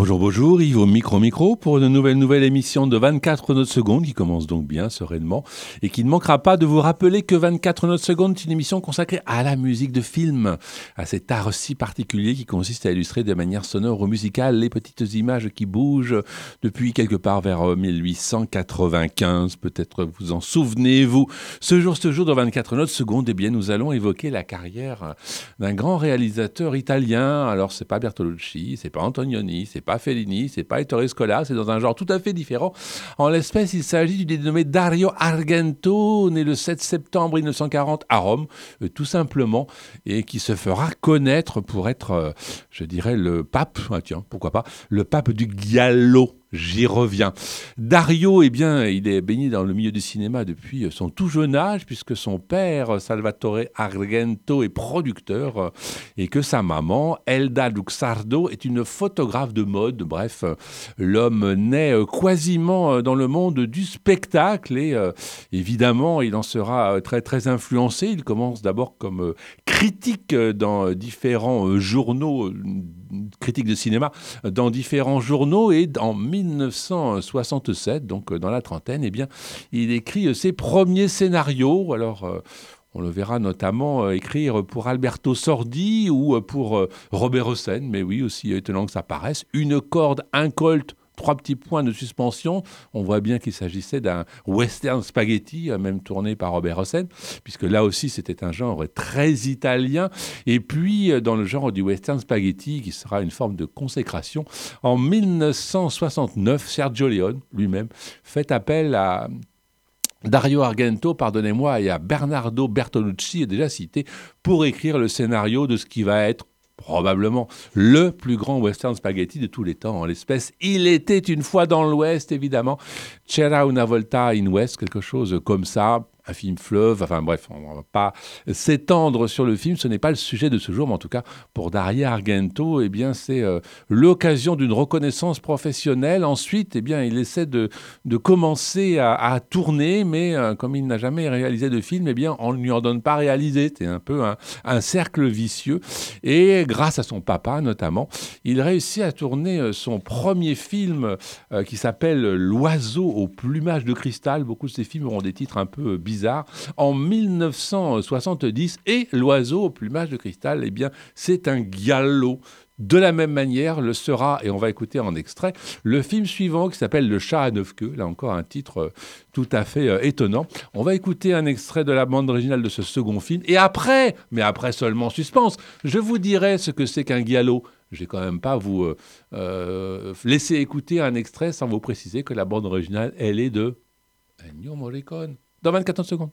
Bonjour, bonjour, Yves au micro pour une nouvelle émission de 24 notes secondes qui commence donc bien sereinement et qui ne manquera pas de vous rappeler que 24 notes secondes est une émission consacrée à la musique de film, à cet art si particulier qui consiste à illustrer de manière sonore ou musicale les petites images qui bougent depuis quelque part vers 1895, peut-être vous en souvenez-vous. Ce jour de 24 notes secondes, eh bien nous allons évoquer la carrière d'un grand réalisateur italien. Alors c'est pas Bertolucci, c'est pas Antonioni, c'est pas Fellini, c'est pas Ettore Scola, c'est dans un genre tout à fait différent. En l'espèce, il s'agit du dénommé Dario Argento, né le 7 septembre 1940 à Rome, tout simplement, et qui se fera connaître pour être, je dirais, le pape, tiens, pourquoi pas, le pape du giallo. J'y reviens. Dario, eh bien, il est baigné dans le milieu du cinéma depuis son tout jeune âge, puisque son père, Salvatore Argento, est producteur et que sa maman, Elda Luxardo, est une photographe de mode. Bref, l'homme naît quasiment dans le monde du spectacle et évidemment, il en sera très, très influencé. Il commence d'abord comme critique dans différents journaux, critique de cinéma, dans différents journaux et en 1967, donc dans la trentaine, eh bien, il écrit ses premiers scénarios. Alors, on le verra notamment écrire pour Alberto Sordi ou pour Robert Hossein, mais oui, aussi étonnant que ça paraisse. Une corde, un colt, 3 petits points de suspension. On voit bien qu'il s'agissait d'un western spaghetti, même tourné par Robert Hossein, puisque là aussi c'était un genre très italien. Et puis dans le genre du western spaghetti, qui sera une forme de consécration, en 1969, Sergio Leone lui-même fait appel à Dario Argento, pardonnez-moi, et à Bernardo Bertolucci, est déjà cité, pour écrire le scénario de ce qui va être probablement le plus grand western spaghetti de tous les temps. En l'espèce, il était une fois dans l'Ouest, évidemment. C'era una volta in West, quelque chose comme ça. Un film fleuve, enfin bref, on ne va pas s'étendre sur le film, ce n'est pas le sujet de ce jour, mais en tout cas, pour Dario Argento, eh bien, c'est l'occasion d'une reconnaissance professionnelle. Ensuite, eh bien, il essaie de commencer à tourner, mais comme il n'a jamais réalisé de film, eh bien, on ne lui en donne pas réalisé. C'est un peu un cercle vicieux. Et grâce à son papa, notamment, il réussit à tourner son premier film qui s'appelle L'oiseau au plumage de cristal. Beaucoup de ces films auront des titres un peu bizarres. En 1970, et L'oiseau au plumage de cristal, eh bien, c'est un giallo. De la même manière, le sera, et on va écouter en extrait, le film suivant qui s'appelle Le chat à 9 queues. Là encore, un titre tout à fait étonnant. On va écouter un extrait de la bande originale de ce second film. Et après, mais après seulement suspense, je vous dirai ce que c'est qu'un giallo. Je ne vais quand même pas vous laisser écouter un extrait sans vous préciser que la bande originale, elle est de Ennio Morricone. Dans 24 secondes.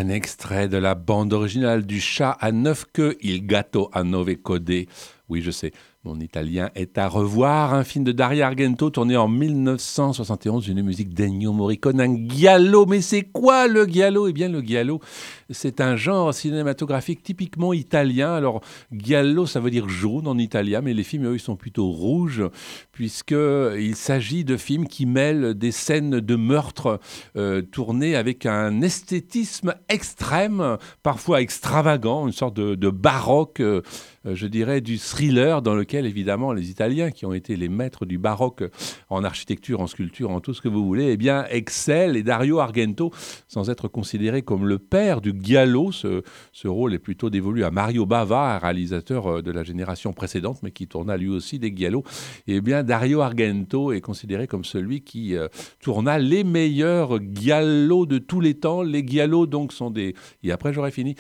Un extrait de la bande originale du Chat à 9 queues, Il gatto a 9 code. Oui, je sais, mon italien est à revoir. Un film de Dario Argento tourné en 1971, une musique d'Ennio Morricone, un giallo. Mais c'est quoi le giallo ? Eh bien, le giallo, c'est un genre cinématographique typiquement italien. Alors, giallo, ça veut dire jaune en italien, mais les films, eux, ils sont plutôt rouges, puisqu'il s'agit de films qui mêlent des scènes de meurtre tournées avec un esthétisme extrême, parfois extravagant, une sorte de baroque, je dirais, du thriller dans lequel, évidemment, les Italiens, qui ont été les maîtres du baroque en architecture, en sculpture, en tout ce que vous voulez, eh bien, excellent. Et Dario Argento, sans être considéré comme le père du giallo, ce rôle est plutôt dévolu à Mario Bava, un réalisateur de la génération précédente, mais qui tourna lui aussi des giallos. Eh bien, Dario Argento est considéré comme celui qui tourna les meilleurs giallos de tous les temps. Les giallos, donc, sont des... Et après, j'aurais fini.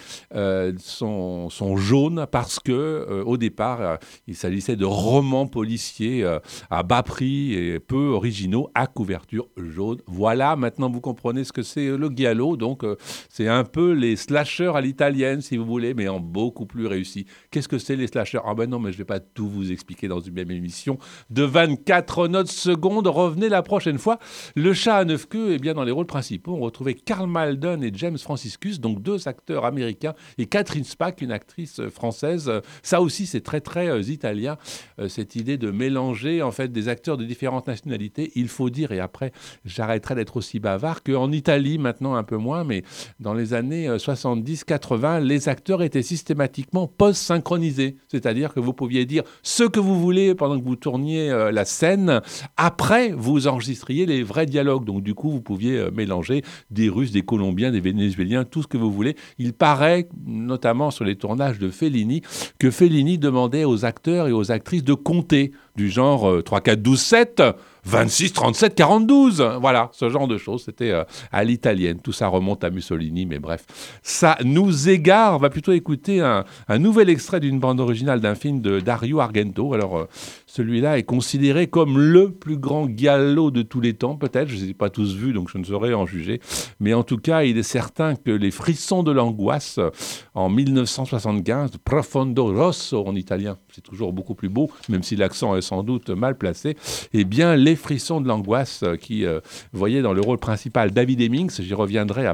Sont jaunes parce que au départ, il s'agissait de romans policiers à bas prix et peu originaux à couverture jaune. Voilà, maintenant vous comprenez ce que c'est le giallo. Donc, c'est un peu les slashers à l'italienne, si vous voulez, mais en beaucoup plus réussi. Qu'est-ce que c'est les slashers ? Ah ben non, mais je ne vais pas tout vous expliquer dans une même émission de 24 notes secondes. Revenez la prochaine fois. Le Chat à 9 queues, eh bien, dans les rôles principaux, on retrouvait Karl Malden et James Franciscus, donc deux acteurs américains, et Catherine Spaak, une actrice française. Ça aussi, c'est très, très italien, cette idée de mélanger en fait des acteurs de différentes nationalités. Il faut dire, et après, j'arrêterai d'être aussi bavard, qu'en Italie, maintenant un peu moins, mais dans les années 70-80, les acteurs étaient systématiquement post-synchronisés. C'est-à-dire que vous pouviez dire ce que vous voulez pendant que vous tourniez la scène. Après, vous enregistriez les vrais dialogues. Donc, du coup, vous pouviez mélanger des Russes, des Colombiens, des Vénézuéliens, tout ce que vous voulez. Il paraît, notamment sur les tournages de Fellini, que Fellini demandait aux acteurs et aux actrices de compter, du genre 3, 4, 12, 7, 26, 37, 42. Voilà, ce genre de choses. C'était à l'italienne. Tout ça remonte à Mussolini, mais bref. Ça nous égare. On va plutôt écouter un nouvel extrait d'une bande originale d'un film de Dario Argento. Alors, celui-là est considéré comme le plus grand giallo de tous les temps, peut-être. Je ne les ai pas tous vus, donc je ne saurais en juger. Mais en tout cas, il est certain que Les Frissons de l'angoisse, en 1975, Profondo Rosso en italien, c'est toujours beaucoup plus beau, même si l'accent est sans doute mal placé, eh bien, Les Frissons de l'angoisse, qui voyait dans le rôle principal David Hemmings, j'y reviendrai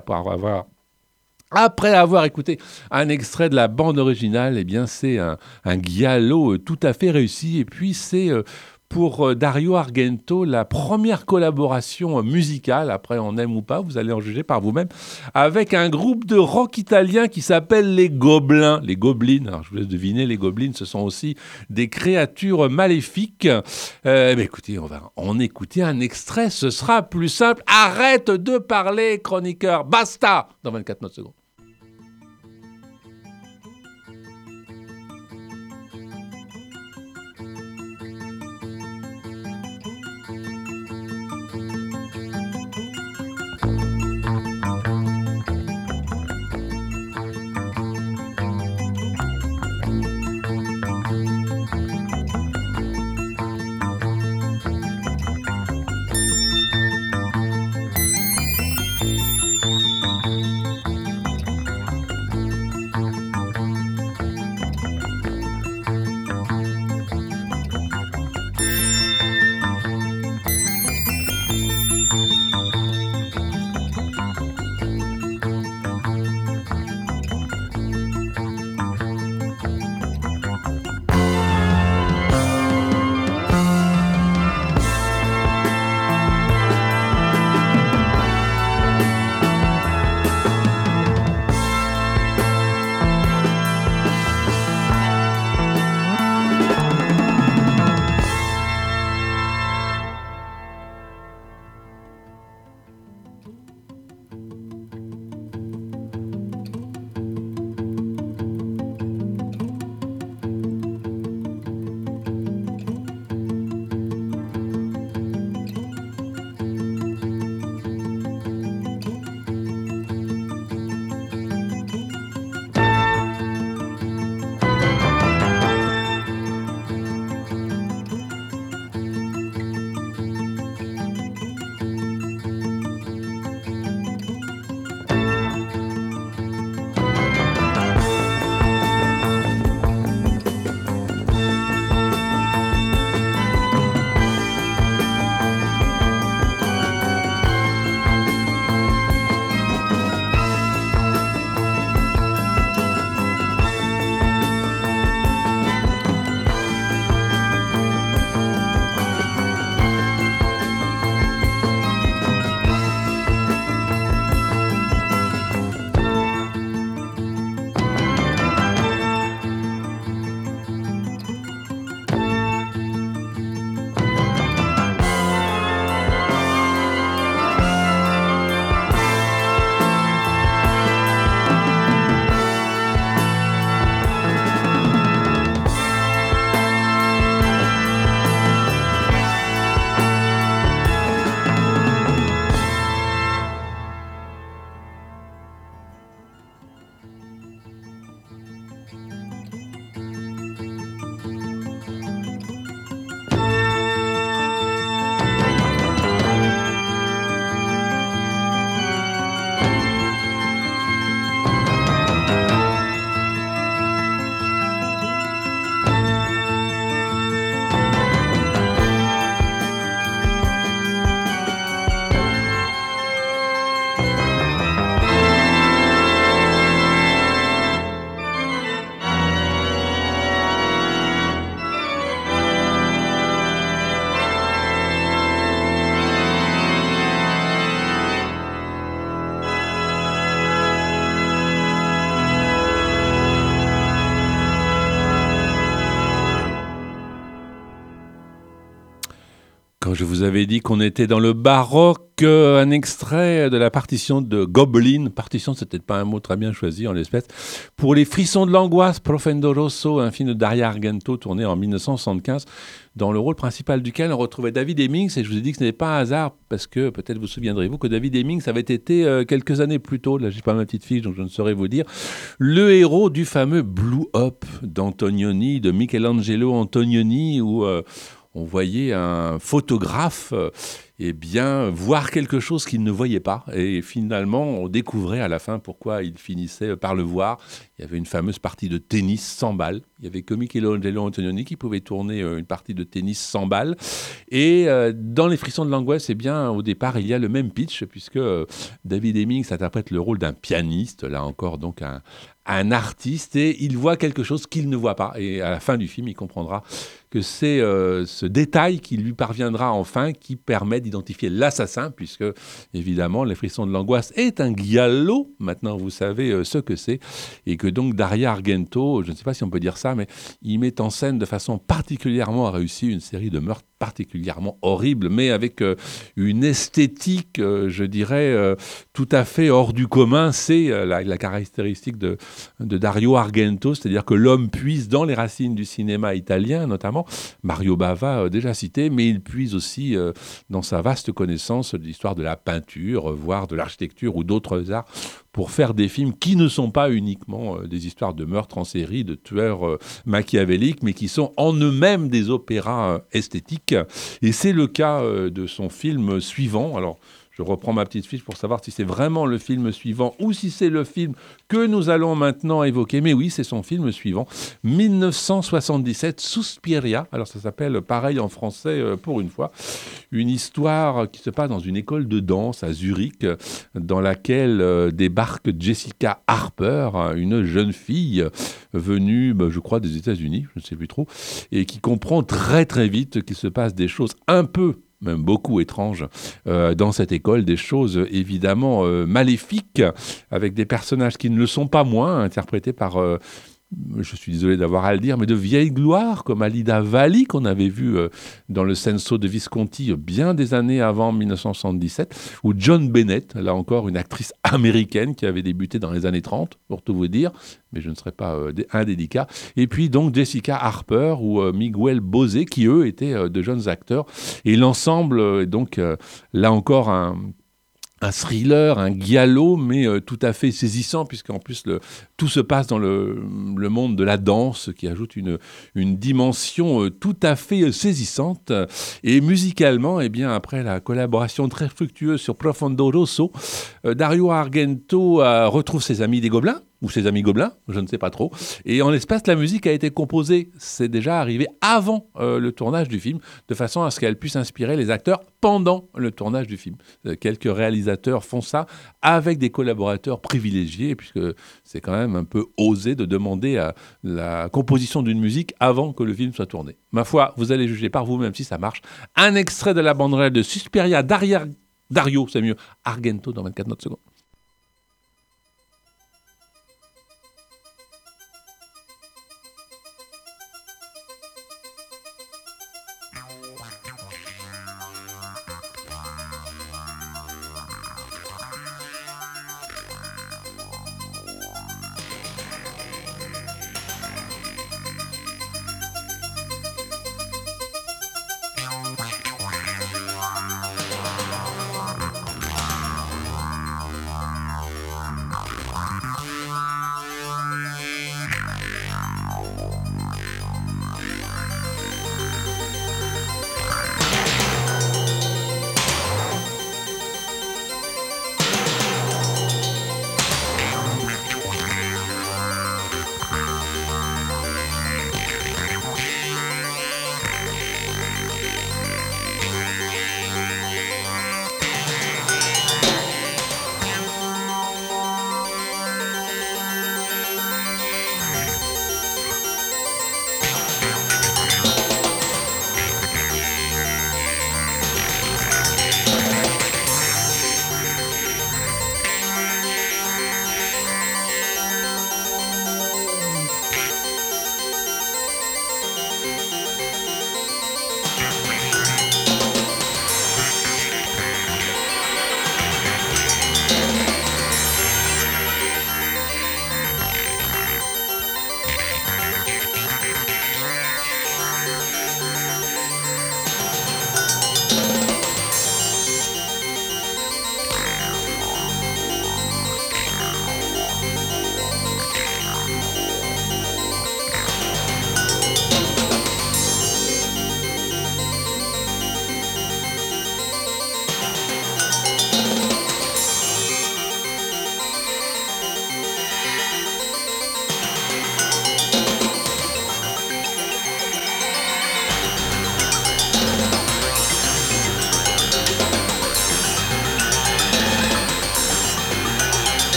après avoir écouté un extrait de la bande originale. Eh bien, c'est un giallo tout à fait réussi. Et puis, c'est pour Dario Argento la première collaboration musicale, après on aime ou pas, vous allez en juger par vous-même, avec un groupe de rock italien qui s'appelle les Gobelins. Les Gobelins, alors je vous laisse deviner, les Gobelins, ce sont aussi des créatures maléfiques. Écoutez, on va en écouter un extrait, ce sera plus simple. Arrête de parler, chroniqueur, basta, dans 24 notes secondes. Quand je vous avais dit qu'on était dans le baroque, un extrait de la partition de Goblin, partition c'est peut-être pas un mot très bien choisi en l'espèce, pour Les Frissons de l'angoisse, Profondo Rosso, un film de Dario Argento tourné en 1975, dans le rôle principal duquel on retrouvait David Hemmings, et je vous ai dit que ce n'est pas un hasard, parce que peut-être vous souviendrez-vous que David Hemmings avait été quelques années plus tôt, là j'ai pas ma petite fiche donc je ne saurais vous dire, le héros du fameux Blue Up d'Antonioni, de Michelangelo Antonioni, où on voyait un photographe voir quelque chose qu'il ne voyait pas. Et finalement, on découvrait à la fin pourquoi il finissait par le voir. Il y avait une fameuse partie de tennis sans balles. Il n'y avait que Michelangelo Antonioni qui pouvait tourner une partie de tennis sans balles. Et dans Les Frissons de l'angoisse, au départ, il y a le même pitch, puisque David Hemmings interprète le rôle d'un pianiste, là encore donc un artiste, et il voit quelque chose qu'il ne voit pas. Et à la fin du film, il comprendra que c'est ce détail qui lui parviendra enfin qui permet d'identifier l'assassin, puisque évidemment Les Frissons de l'angoisse est un giallo, maintenant vous savez ce que c'est, et que donc Dario Argento, je ne sais pas si on peut dire ça, mais il met en scène de façon particulièrement réussie une série de meurtres particulièrement horribles, mais avec une esthétique, je dirais, tout à fait hors du commun. C'est la caractéristique de Dario Argento, c'est-à-dire que l'homme puise dans les racines du cinéma italien, notamment Mario Bava, déjà cité, mais il puise aussi dans sa vaste connaissance de l'histoire de la peinture, voire de l'architecture ou d'autres arts, pour faire des films qui ne sont pas uniquement des histoires de meurtres en série, de tueurs machiavéliques, mais qui sont en eux-mêmes des opéras esthétiques. Et c'est le cas de son film suivant. Alors, je reprends ma petite fiche pour savoir si c'est vraiment le film suivant ou si c'est le film que nous allons maintenant évoquer. Mais oui, c'est son film suivant, 1977, Suspiria. Alors ça s'appelle pareil en français pour une fois. Une histoire qui se passe dans une école de danse à Zurich, dans laquelle débarque Jessica Harper, une jeune fille venue, je crois, des États-Unis, je ne sais plus trop, et qui comprend très très vite qu'il se passe des choses un peu même beaucoup étranges dans cette école, des choses évidemment maléfiques, avec des personnages qui ne le sont pas moins, interprétés par, je suis désolé d'avoir à le dire, mais de vieilles gloires, comme Alida Valli, qu'on avait vu dans le Senso de Visconti bien des années avant 1977, ou John Bennett, là encore une actrice américaine qui avait débuté dans les années 30, pour tout vous dire, mais je ne serai pas indélicat. Et puis donc Jessica Harper ou Miguel Bosé, qui eux étaient de jeunes acteurs. Et l'ensemble est donc là encore un thriller, un giallo, mais tout à fait saisissant, puisqu'en plus tout se passe dans le monde de la danse, qui ajoute une dimension tout à fait saisissante. Et musicalement, après la collaboration très fructueuse sur Profondo Rosso, Dario Argento retrouve ses amis des Gobelins, ou ses amis gobelins, je ne sais pas trop. Et en l'espace, la musique a été composée, c'est déjà arrivé avant le tournage du film, de façon à ce qu'elle puisse inspirer les acteurs pendant le tournage du film. Quelques réalisateurs font ça avec des collaborateurs privilégiés, puisque c'est quand même un peu osé de demander à la composition d'une musique avant que le film soit tourné. Ma foi, vous allez juger par vous-même si ça marche. Un extrait de la bande-réelle de Suspiria, Dario, c'est mieux, Argento dans 24 notes secondes.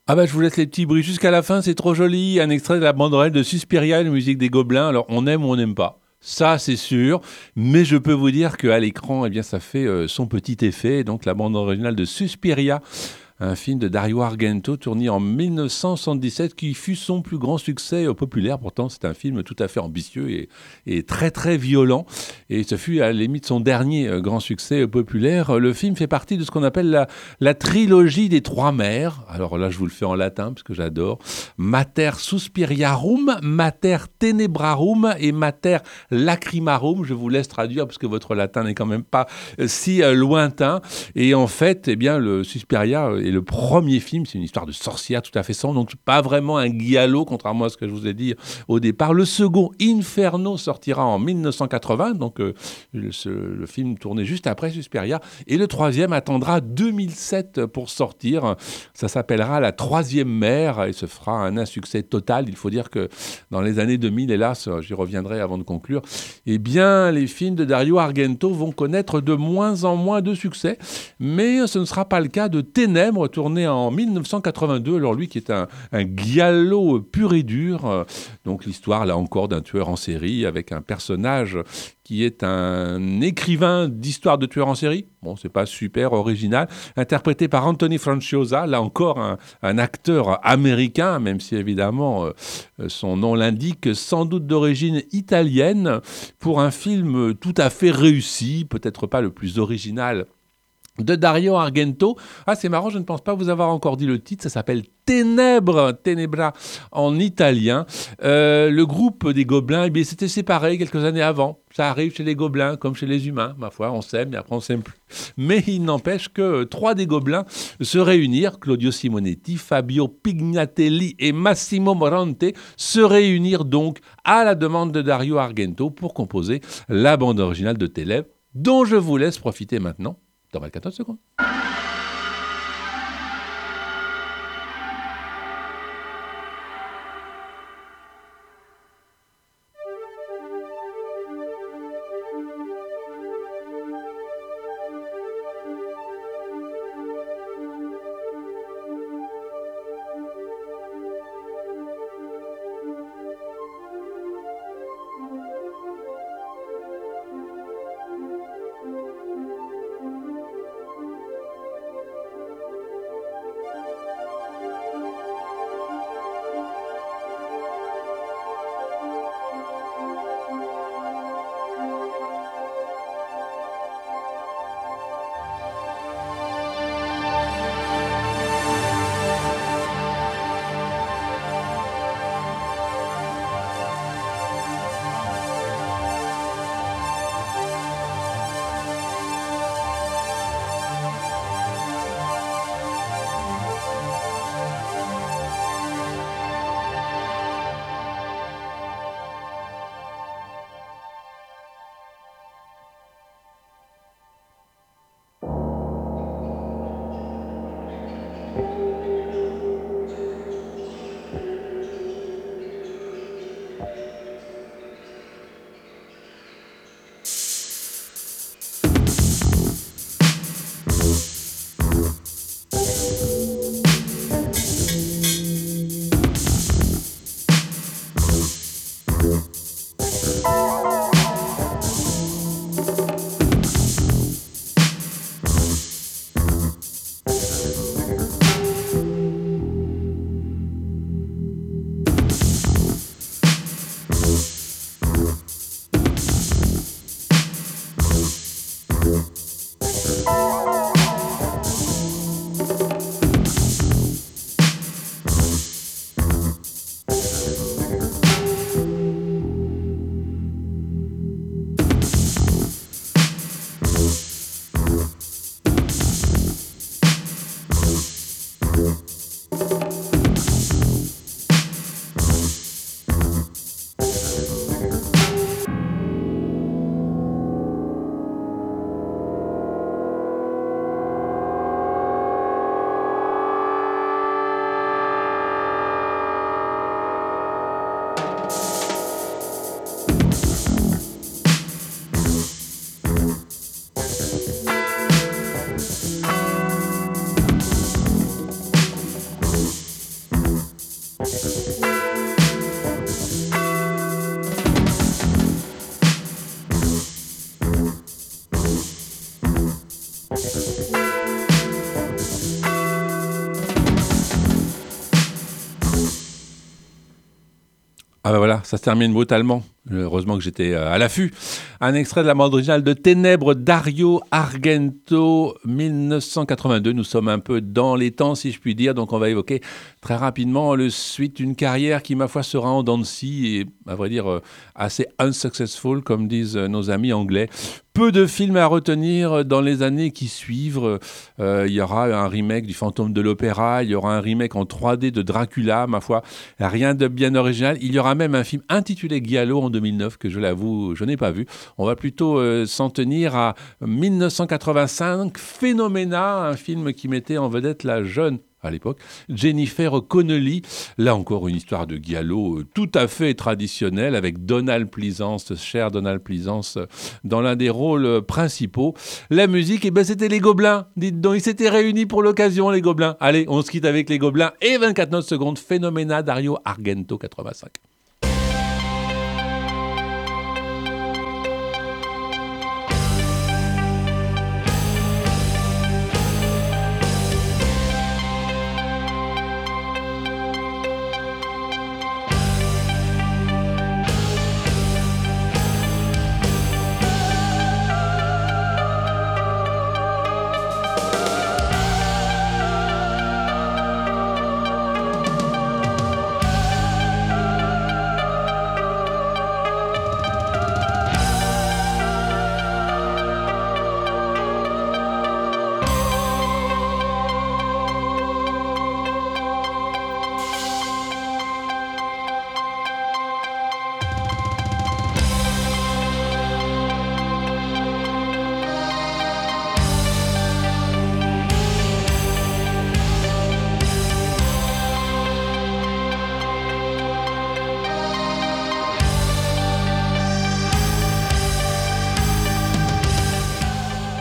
Ah bah je vous laisse les petits bruits jusqu'à la fin, c'est trop joli. Un extrait de la bande-originale de Suspiria, la musique des Gobelins. Alors on aime ou on n'aime pas. Ça, c'est sûr. Mais je peux vous dire qu'à l'écran, eh bien, ça fait son petit effet. Donc la bande originale de Suspiria, un film de Dario Argento tourné en 1977 qui fut son plus grand succès populaire. Pourtant, c'est un film tout à fait ambitieux et très très violent. Et ce fut à la limite son dernier grand succès populaire. Le film fait partie de ce qu'on appelle la trilogie des trois mers. Alors là, je vous le fais en latin parce que j'adore. Mater suspiriarum, Mater tenebrarum et Mater lacrimarum. Je vous laisse traduire parce que votre latin n'est quand même pas si lointain. Et en fait, eh bien, le Suspiria est le premier film. C'est une histoire de sorcière tout à fait sans, donc pas vraiment un giallo, contrairement à ce que je vous ai dit au départ. Le second, Inferno, sortira en 1980, donc le film tourné juste après Suspiria. Et le troisième attendra 2007 pour sortir. Ça s'appellera La Troisième Mer et se fera un insuccès total. Il faut dire que dans les années 2000, hélas, j'y reviendrai avant de conclure, eh bien, les films de Dario Argento vont connaître de moins en moins de succès, mais ce ne sera pas le cas de Ténèbres, tourné en 1982, alors lui qui est un giallo pur et dur, donc l'histoire là encore d'un tueur en série avec un personnage qui est un écrivain d'histoire de tueurs en série. Bon, c'est pas super original. Interprété par Anthony Franciosa, là encore un acteur américain, même si évidemment son nom l'indique, sans doute d'origine italienne, pour un film tout à fait réussi, peut-être pas le plus original de Dario Argento. Ah, c'est marrant, je ne pense pas vous avoir encore dit le titre, ça s'appelle Ténèbres, Tenebra en italien. Le groupe des Gobelins, eh bien, s'était séparé quelques années avant. Ça arrive chez les Gobelins comme chez les humains, ma foi, on s'aime et après on s'aime plus. Mais il n'empêche que trois des Gobelins se réunirent, Claudio Simonetti, Fabio Pignatelli et Massimo Morante, se réunirent donc à la demande de Dario Argento pour composer la bande originale de Ténèbres, dont je vous laisse profiter maintenant dans 24 secondes. ça se termine brutalement. Heureusement que j'étais à l'affût. Un extrait de la bande originale de Ténèbres, Dario Argento, 1982. Nous sommes un peu dans les temps, si je puis dire. Donc, on va évoquer très rapidement le suite d'une carrière qui, ma foi, sera en dents de scie et, à vrai dire, assez unsuccessful, comme disent nos amis anglais. Peu de films à retenir dans les années qui suivent. Il y aura un remake du Fantôme de l'Opéra. Il y aura un remake en 3D de Dracula, ma foi. Rien de bien original. Il y aura même un film intitulé Giallo en 2009 que je l'avoue, je n'ai pas vu. On va plutôt s'en tenir à 1985, Phénoména, un film qui mettait en vedette la jeune, à l'époque, Jennifer Connelly. Là encore, une histoire de giallo tout à fait traditionnelle avec Donald Pleasence, ce cher Donald Pleasence, dans l'un des rôles principaux. La musique, eh ben, c'était les Gobelins. Dites donc, ils s'étaient réunis pour l'occasion, les Gobelins. Allez, on se quitte avec les Gobelins et 24 notes secondes, Phénoména, Dario Argento, 85.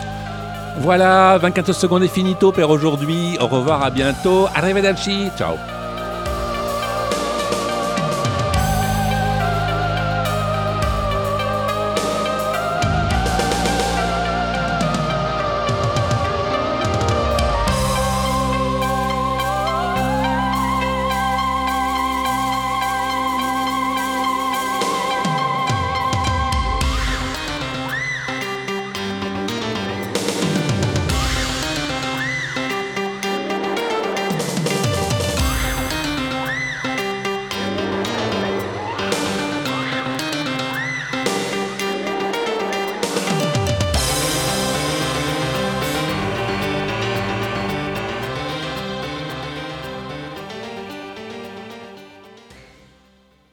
Voilà, 24 secondes est finito per aujourd'hui. Au revoir, à bientôt. Arrivederci. Ciao.